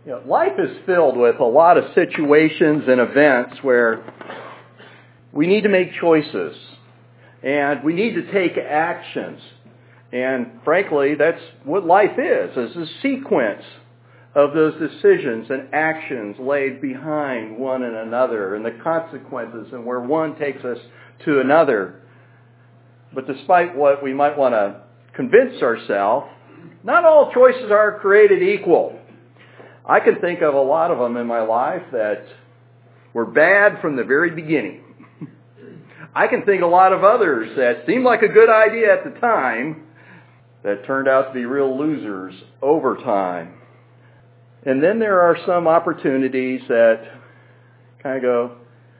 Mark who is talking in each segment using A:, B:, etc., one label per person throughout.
A: Life is filled with a lot of situations and events where we need to make choices and we need to take actions. And frankly, that's what life is a sequence of those decisions and actions laid behind one and another and the consequences and where one takes us to another. But despite what we might want to convince ourselves, not all choices are created equal. I can think of a lot of them in my life that were bad from the very beginning. I can think a lot of others that seemed like a good idea at the time that turned out to be real losers over time. And then there are some opportunities that kind of go,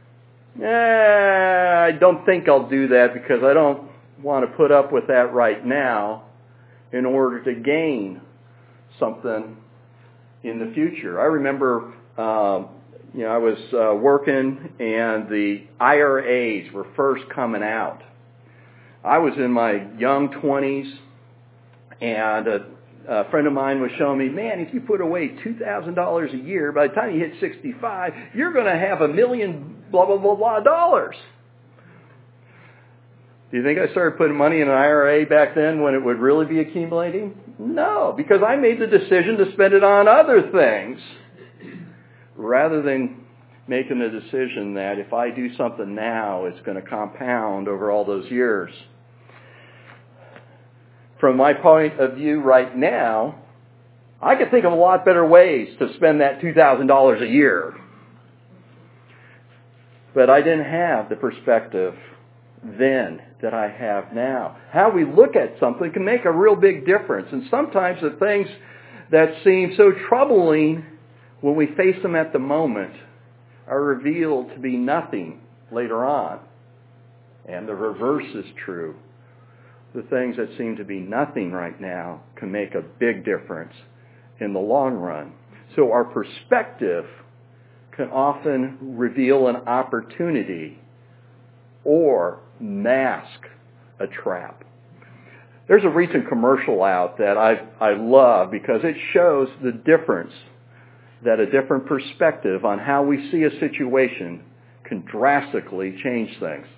A: I don't think I'll do that because I don't want to put up with that right now in order to gain something in the future. I remember, I was working and the IRAs were first coming out. I was in my young 20s and a friend of mine was showing me, man, if you put away $2,000 a year, by the time you hit 65, you're going to have $1 million blah, blah, blah, blah dollars. Do you think I started putting money in an IRA back then when it would really be accumulating? No, because I made the decision to spend it on other things rather than making the decision that if I do something now, it's going to compound over all those years. From my point of view right now, I could think of a lot better ways to spend that $2,000 a year. But I didn't have the perspective then that I have now. How we look at something can make a real big difference. And sometimes the things that seem so troubling when we face them at the moment are revealed to be nothing later on. And the reverse is true. The things that seem to be nothing right now can make a big difference in the long run. So our perspective can often reveal an opportunity or mask a trap. There's a recent commercial out that I love because it shows the difference that a different perspective on how we see a situation can drastically change things.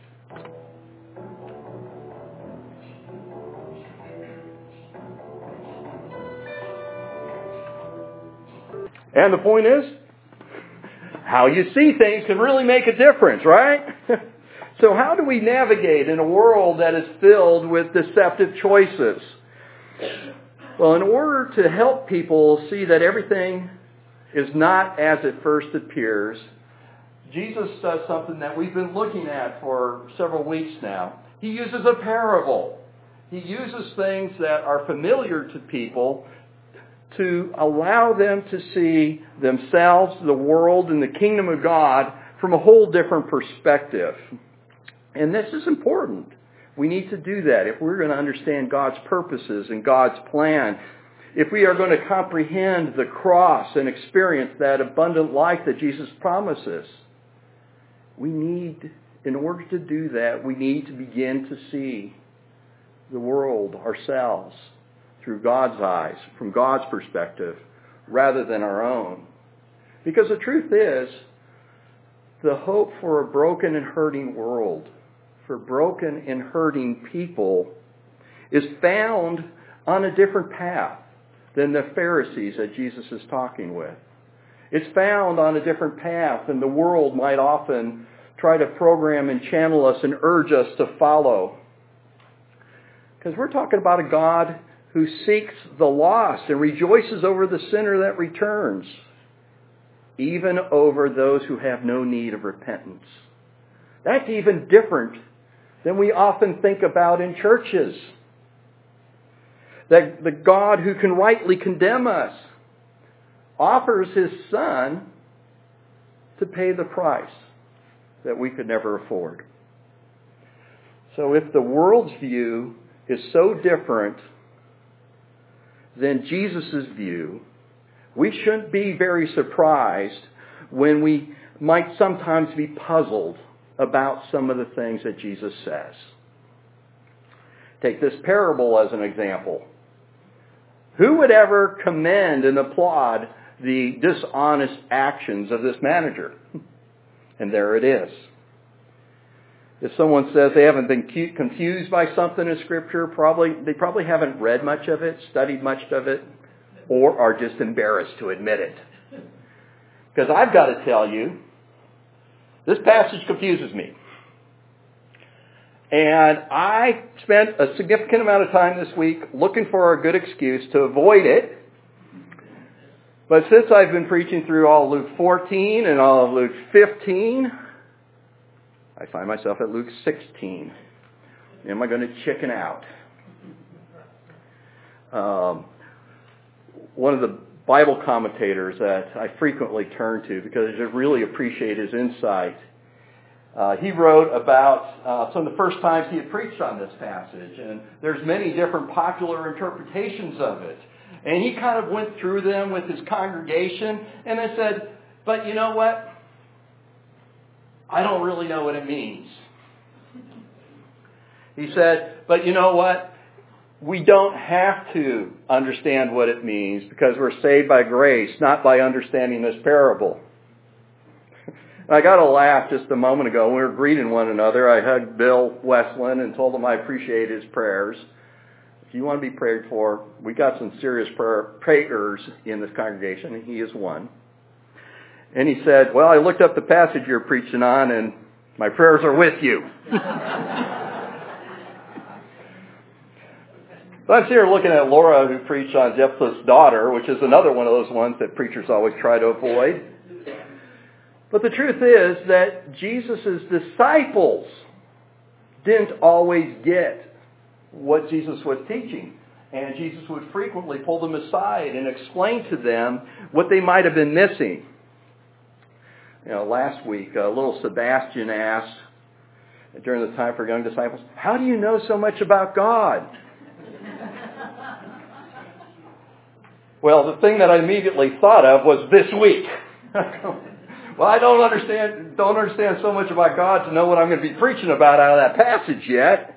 A: And the point is, how you see things can really make a difference, right? So how do we navigate in a world that is filled with deceptive choices? Well, in order to help people see that everything is not as it first appears, Jesus does something that we've been looking at for several weeks now. He uses a parable. He uses things that are familiar to people to allow them to see themselves, the world, and the kingdom of God from a whole different perspective. And this is important. We need to do that if we're going to understand God's purposes and God's plan. If we are going to comprehend the cross and experience that abundant life that Jesus promises, in order to do that, we need to begin to see the world, ourselves, through God's eyes, from God's perspective, rather than our own. Because the truth is, the hope for a broken and hurting world, for broken and hurting people, is found on a different path than the Pharisees that Jesus is talking with. It's found on a different path than the world might often try to program and channel us and urge us to follow. Because we're talking about a God who seeks the lost and rejoices over the sinner that returns, even over those who have no need of repentance. That's even different than we often think about in churches. That the God who can rightly condemn us offers His Son to pay the price that we could never afford. So if the world's view is so different than Jesus' view, we shouldn't be very surprised when we might sometimes be puzzled about some of the things that Jesus says. Take this parable as an example. Who would ever commend and applaud the dishonest actions of this manager. And there it is. If someone says they haven't been confused by something in Scripture, they probably haven't read much of it, studied much of it, or are just embarrassed to admit it. Because I've got to tell you, this passage confuses me. And I spent a significant amount of time this week looking for a good excuse to avoid it. But since I've been preaching through all of Luke 14 and all of Luke 15, I find myself at Luke 16. Am I going to chicken out? One of the Bible commentators that I frequently turn to because I really appreciate his insight, he wrote about some of the first times he had preached on this passage, and there's many different popular interpretations of it. And he kind of went through them with his congregation, and I said, but you know what? I don't really know what it means. He said, but you know what? We don't have to understand what it means because we're saved by grace, not by understanding this parable. I got a laugh just a moment ago when we were greeting one another. I hugged Bill Westland and told him I appreciate his prayers. If you want to be prayed for, we got some serious prayers in this congregation, and he is one. And he said, well, I looked up the passage you're preaching on, and my prayers are with you. So I'm here looking at Laura, who preached on Jephthah's daughter, which is another one of those ones that preachers always try to avoid. But the truth is that Jesus' disciples didn't always get what Jesus was teaching. And Jesus would frequently pull them aside and explain to them what they might have been missing. You know, last week, little Sebastian asked, during the time for young disciples, how do you know so much about God? Well, the thing that I immediately thought of was this week. Well, I don't understand so much about God to know what I'm going to be preaching about out of that passage yet.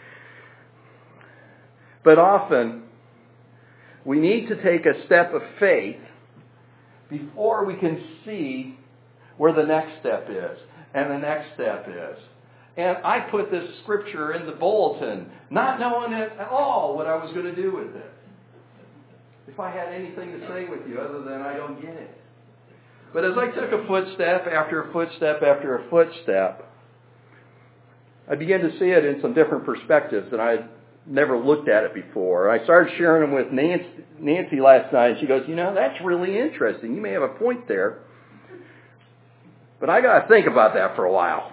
A: But often, we need to take a step of faith before we can see where the next step is, and the next step is. And I put this scripture in the bulletin, not knowing at all what I was going to do with it. If I had anything to say with you other than I don't get it. But as I took a footstep after a footstep after a footstep, I began to see it in some different perspectives, and I had never looked at it before. I started sharing them with Nancy last night, and she goes, you know, that's really interesting. You may have a point there. But I got to think about that for a while.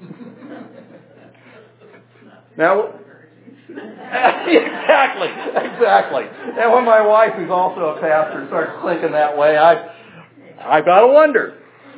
A: Now, exactly. And when my wife, who's also a pastor, starts thinking that way, I've got to wonder.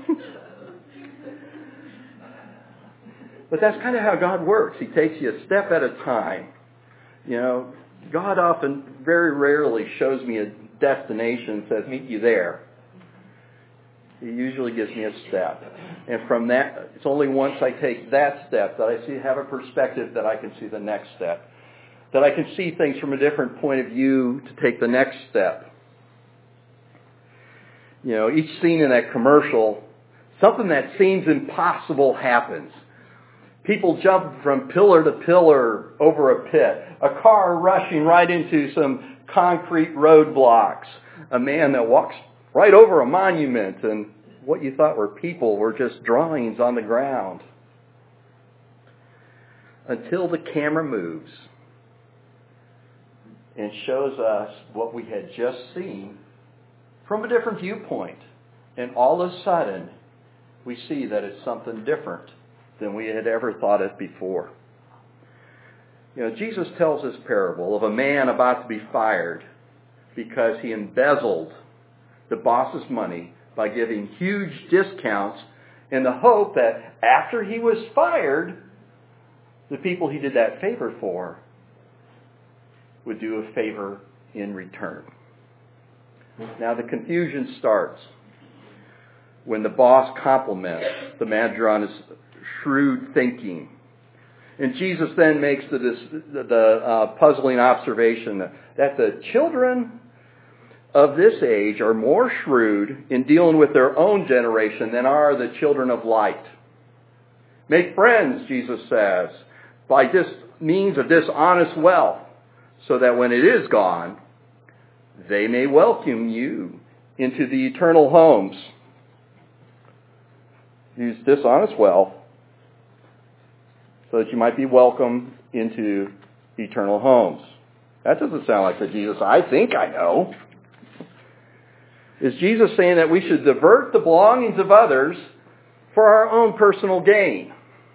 A: But that's kind of how God works. He takes you a step at a time. You know, God often, very rarely shows me a destination and says, meet you there. He usually gives me a step. And from that, it's only once I take that step that I have a perspective that I can see the next step. That I can see things from a different point of view to take the next step. You know, each scene in that commercial, something that seems impossible happens. People jump from pillar to pillar over a pit. A car rushing right into some concrete roadblocks. A man that walks right over a monument, and what you thought were people were just drawings on the ground. Until the camera moves and shows us what we had just seen from a different viewpoint. And all of a sudden, we see that it's something different than we had ever thought it before. You know, Jesus tells this parable of a man about to be fired because he embezzled the boss's money by giving huge discounts in the hope that after he was fired, the people he did that favor for would do a favor in return. Now the confusion starts when the boss compliments the manager on his shrewd thinking. And Jesus then makes the puzzling observation that the children of this age are more shrewd in dealing with their own generation than are the children of light. Make friends, Jesus says, by means of dishonest wealth, so that when it is gone, they may welcome you into the eternal homes. Use dishonest wealth so that you might be welcomed into eternal homes. That doesn't sound like the Jesus I think I know. Is Jesus saying that we should divert the belongings of others for our own personal gain?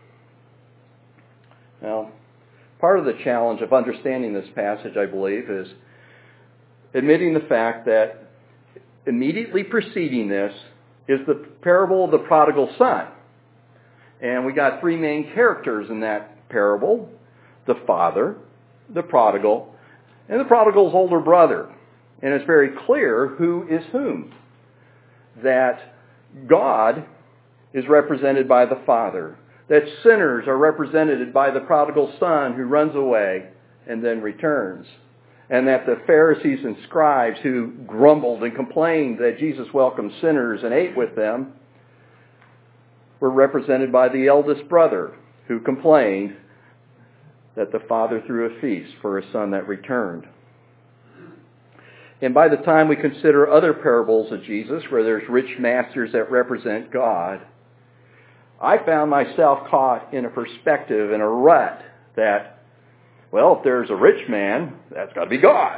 A: Now, part of the challenge of understanding this passage, I believe, is admitting the fact that immediately preceding this is the parable of the prodigal son. And we got three main characters in that parable: the father, the prodigal, and the prodigal's older brother. And it's very clear who is whom. That God is represented by the father. That sinners are represented by the prodigal son who runs away and then returns. And that the Pharisees and scribes who grumbled and complained that Jesus welcomed sinners and ate with them were represented by the eldest brother who complained that the father threw a feast for a son that returned. And by the time we consider other parables of Jesus where there's rich masters that represent God, I found myself caught in a perspective, in a rut, that, well, if there's a rich man, that's got to be God.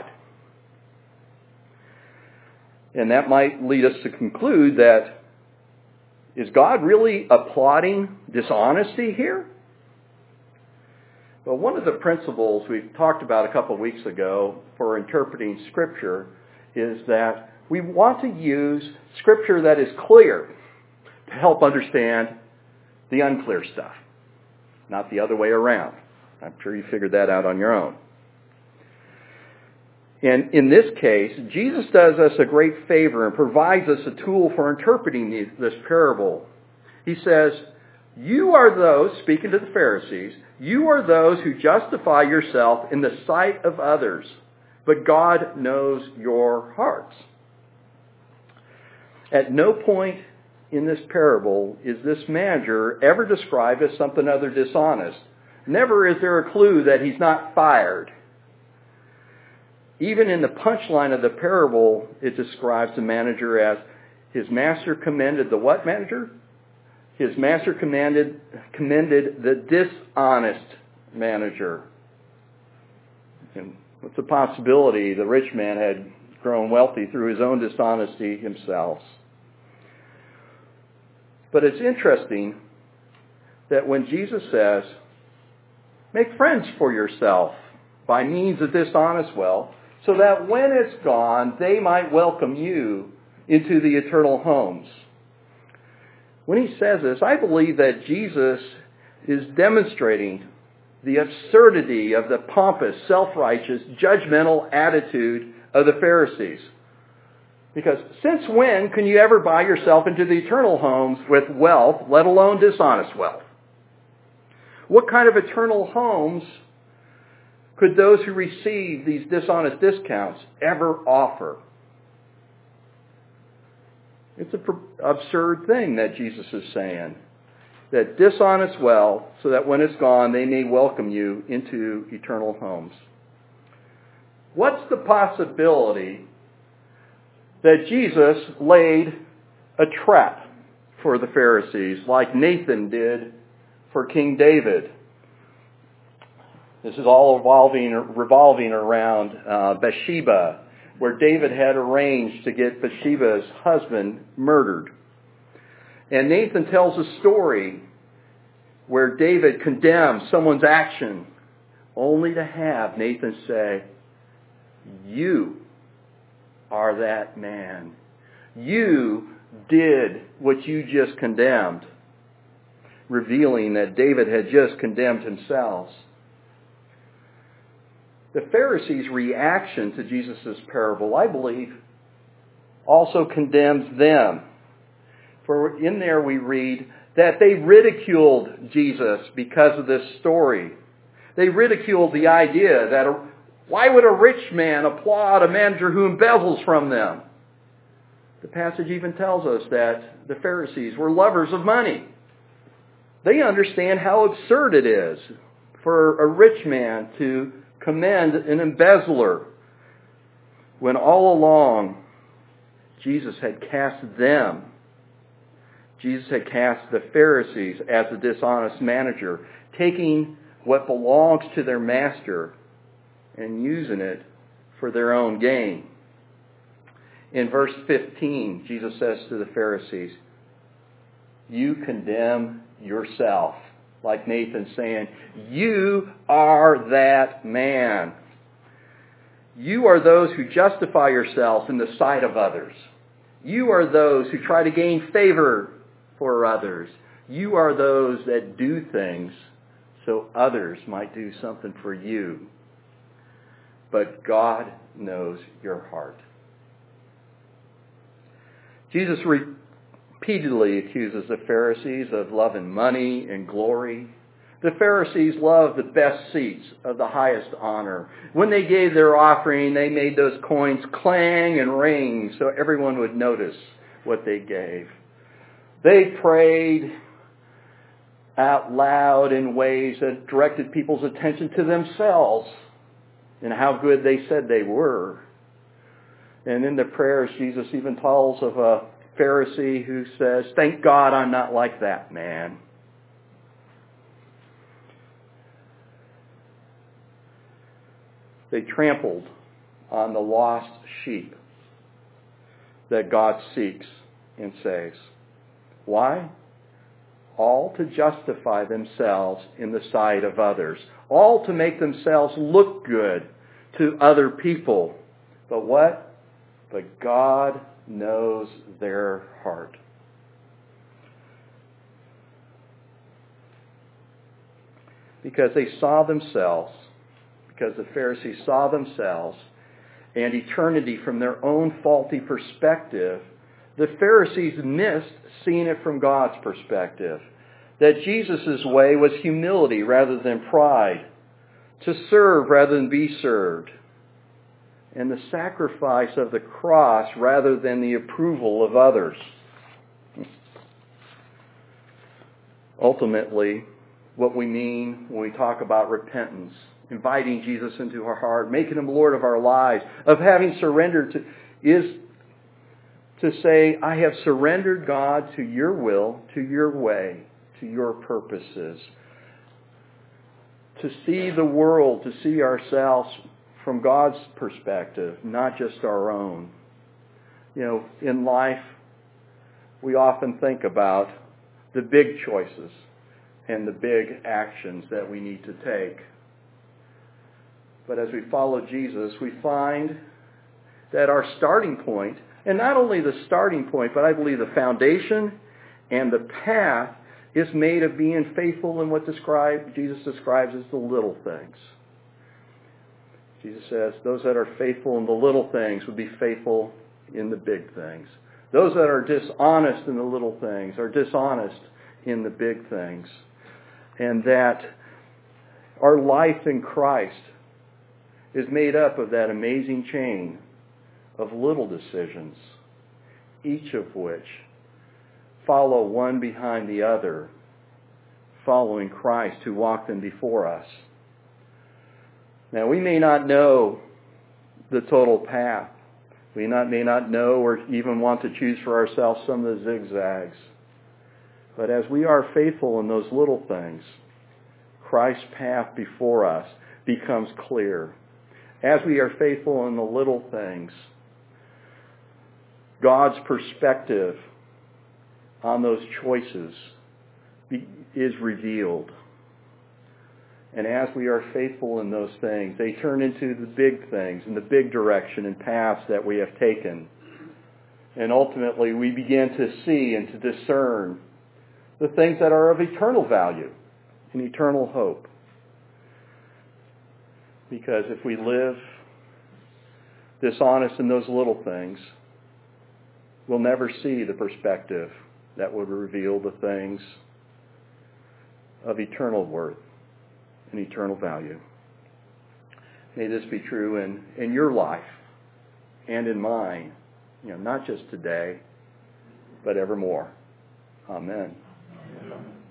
A: And that might lead us to conclude that, is God really applauding dishonesty here? Well, one of the principles we talked about a couple of weeks ago for interpreting Scripture is that we want to use Scripture that is clear to help understand the unclear stuff, not the other way around. I'm sure you figured that out on your own. And in this case, Jesus does us a great favor and provides us a tool for interpreting this parable. He says, you are those, speaking to the Pharisees, you are those who justify yourself in the sight of others, but God knows your hearts. At no point in this parable is this manager ever described as something other dishonest. Never is there a clue that he's not fired. Even in the punchline of the parable, it describes the manager as his master commended the what manager? His master commended the dishonest manager. And what's the possibility the rich man had grown wealthy through his own dishonesty himself? But it's interesting that when Jesus says, make friends for yourself by means of dishonest wealth, so that when it's gone, they might welcome you into the eternal homes. When he says this, I believe that Jesus is demonstrating the absurdity of the pompous, self-righteous, judgmental attitude of the Pharisees. Because since when can you ever buy yourself into the eternal homes with wealth, let alone dishonest wealth? What kind of eternal homes could those who receive these dishonest discounts ever offer? It's an absurd thing that Jesus is saying. That dishonest wealth, so that when it's gone, they may welcome you into eternal homes. What's the possibility that Jesus laid a trap for the Pharisees, like Nathan did for King David? This is all revolving around Bathsheba, where David had arranged to get Bathsheba's husband murdered. And Nathan tells a story where David condemns someone's action, only to have Nathan say, you are that man. You did what you just condemned, revealing that David had just condemned himself. The Pharisees' reaction to Jesus' parable, I believe, also condemns them. For in there we read that they ridiculed Jesus because of this story. They ridiculed the idea that Why would a rich man applaud a manager who embezzles from them? The passage even tells us that the Pharisees were lovers of money. They understand how absurd it is for a rich man to commend an embezzler when all along Jesus had cast them. Jesus had cast the Pharisees as a dishonest manager, taking what belongs to their master and using it for their own gain. In verse 15, Jesus says to the Pharisees, "You condemn yourself." Like Nathan saying, "You are that man. You are those who justify yourselves in the sight of others. You are those who try to gain favor for others. You are those that do things so others might do something for you. But God knows your heart." Jesus repeatedly accuses the Pharisees of loving money and glory. The Pharisees loved the best seats of the highest honor. When they gave their offering, they made those coins clang and ring so everyone would notice what they gave. They prayed out loud in ways that directed people's attention to themselves and how good they said they were. And in the prayers, Jesus even tells of a Pharisee who says, "Thank God I'm not like that man." They trampled on the lost sheep that God seeks and saves. Why? All to justify themselves in the sight of others. All to make themselves look good to other people. But what? But God knows their heart. Because they saw themselves, because the Pharisees saw themselves and eternity from their own faulty perspective, the Pharisees missed seeing it from God's perspective. That Jesus' way was humility rather than pride, to serve rather than be served, and the sacrifice of the cross rather than the approval of others. Ultimately, what we mean when we talk about repentance, inviting Jesus into our heart, making Him Lord of our lives, of having surrendered to, is to say, "I have surrendered, God, to your will, to your way, to your purposes." To see the world, to see ourselves from God's perspective, not just our own. You know, in life, we often think about the big choices and the big actions that we need to take. But as we follow Jesus, we find that our starting point, and not only the starting point, but I believe the foundation and the path is made of being faithful in what Jesus describes as the little things. Jesus says, those that are faithful in the little things will be faithful in the big things. Those that are dishonest in the little things are dishonest in the big things. And that our life in Christ is made up of that amazing chain of little decisions, each of which follow one behind the other, following Christ who walked them before us. Now, we may not know the total path. We may not know or even want to choose for ourselves some of the zigzags. But as we are faithful in those little things, Christ's path before us becomes clear. As we are faithful in the little things, God's perspective on those choices is revealed. And as we are faithful in those things, they turn into the big things and the big direction and paths that we have taken. And ultimately, we begin to see and to discern the things that are of eternal value and eternal hope. Because if we live dishonest in those little things, we'll never see the perspective that would reveal the things of eternal worth and eternal value. May this be true in your life and in mine, not just today, but evermore. Amen.